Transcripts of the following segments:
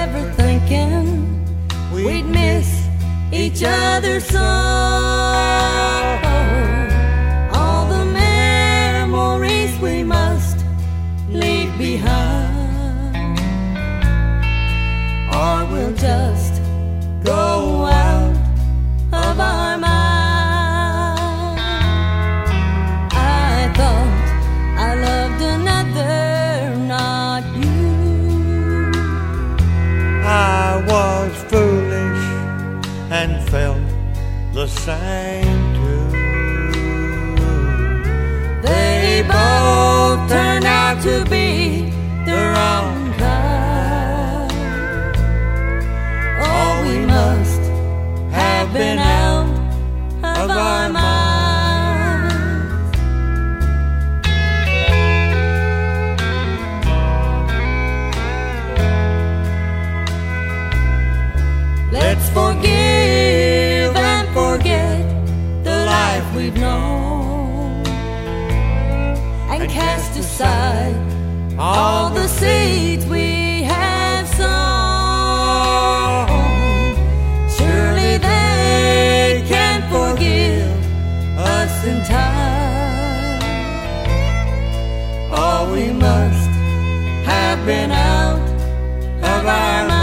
never thinking we'd miss each other so. All the memories we must leave behind, or we'll just go out of our mind. I thought I loved another, not you. I was foolish and felt the same too. They both turned out to be the wrong kind. Oh, we must have been out of our minds. Let's forgive and forget the life we've known, and cast aside all the seeds we have sown. Surely they can forgive us in time. Oh, we must have been out of our minds.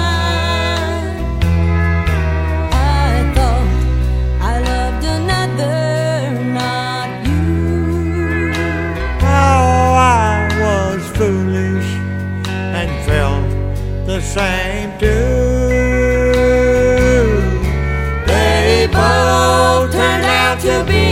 Foolish and felt the same too. They both turned out to be